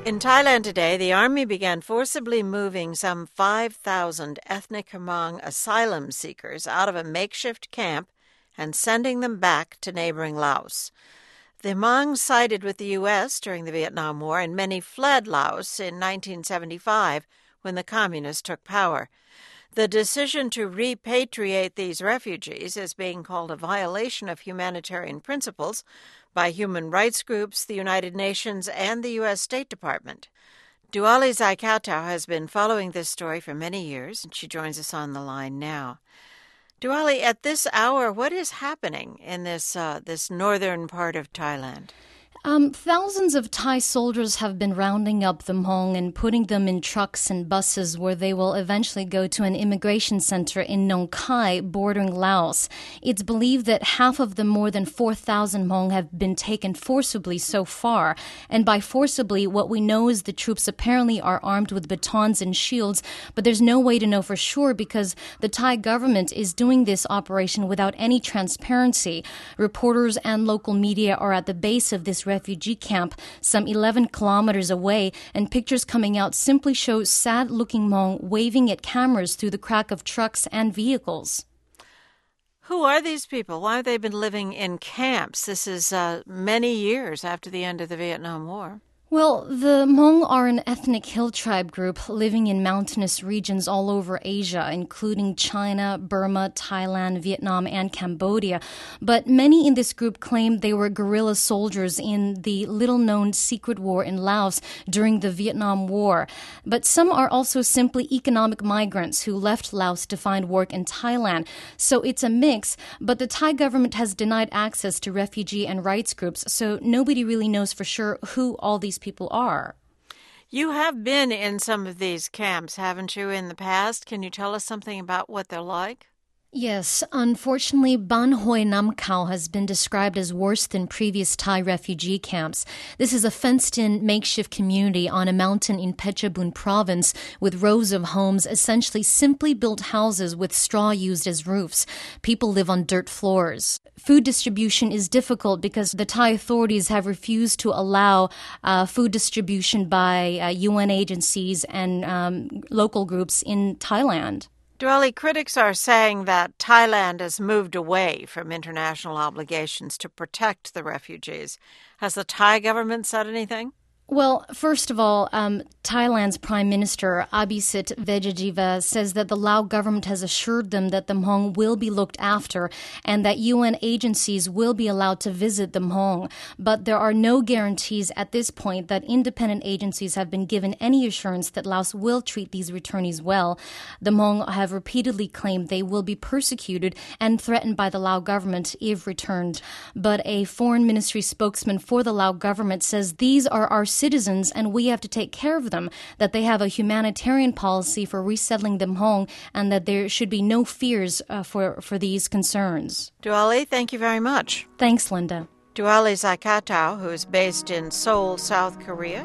In Thailand today, the army began forcibly moving some 5,000 ethnic Hmong asylum seekers out of a makeshift camp and sending them back to neighboring Laos. The Hmong sided with the U.S. during the Vietnam War, and many fled Laos in 1975 when the communists took power. The decision to repatriate these refugees is being called a violation of humanitarian principles by human rights groups, the United Nations, and the U.S. State Department. Duali Zaikatau has been following this story for many years, and she joins us on the line now. Duali, at this hour, what is happening in this northern part of Thailand? Thousands of Thai soldiers have been rounding up the Hmong and putting them in trucks and buses where they will eventually go to an immigration center in Nong Khai, bordering Laos. It's believed that half of the more than 4,000 Hmong have been taken forcibly so far. And by forcibly, what we know is the troops apparently are armed with batons and shields, but there's no way to know for sure because the Thai government is doing this operation without any transparency. Reporters and local media are at the base of this refugee camp some 11 kilometers away, and pictures coming out simply show sad-looking Hmong waving at cameras through the crack of trucks and vehicles. Who are these people? Why have they been living in camps? This is many years after the end of the Vietnam War. Well, the Hmong are an ethnic hill tribe group living in mountainous regions all over Asia, including China, Burma, Thailand, Vietnam, and Cambodia. But many in this group claim they were guerrilla soldiers in the little-known secret war in Laos during the Vietnam War. But some are also simply economic migrants who left Laos to find work in Thailand. So it's a mix, but the Thai government has denied access to refugee and rights groups, so nobody really knows for sure who all these people are. You have been in some of these camps, haven't you, in the past? Can you tell us something about what they're like? Yes, unfortunately, Ban Hoi Nam Khao has been described as worse than previous Thai refugee camps. This is a fenced-in makeshift community on a mountain in Phetchabun province with rows of homes, essentially simply built houses with straw used as roofs. People live on dirt floors. Food distribution is difficult because the Thai authorities have refused to allow food distribution by UN agencies and local groups in Thailand. Duali, critics are saying that Thailand has moved away from international obligations to protect the refugees. Has the Thai government said anything? Well, first of all, Thailand's Prime Minister Abhisit Vejjajiva says that the Lao government has assured them that the Hmong will be looked after and that UN agencies will be allowed to visit the Hmong. But there are no guarantees at this point that independent agencies have been given any assurance that Laos will treat these returnees well. The Hmong have repeatedly claimed they will be persecuted and threatened by the Lao government if returned. But a foreign ministry spokesman for the Lao government says these are our citizens and we have to take care of them, that they have a humanitarian policy for resettling them home and that there should be no fears for these concerns. Duali, thank you very much. Thanks, Linda. Duali Zaikatau, who is based in Seoul, South Korea.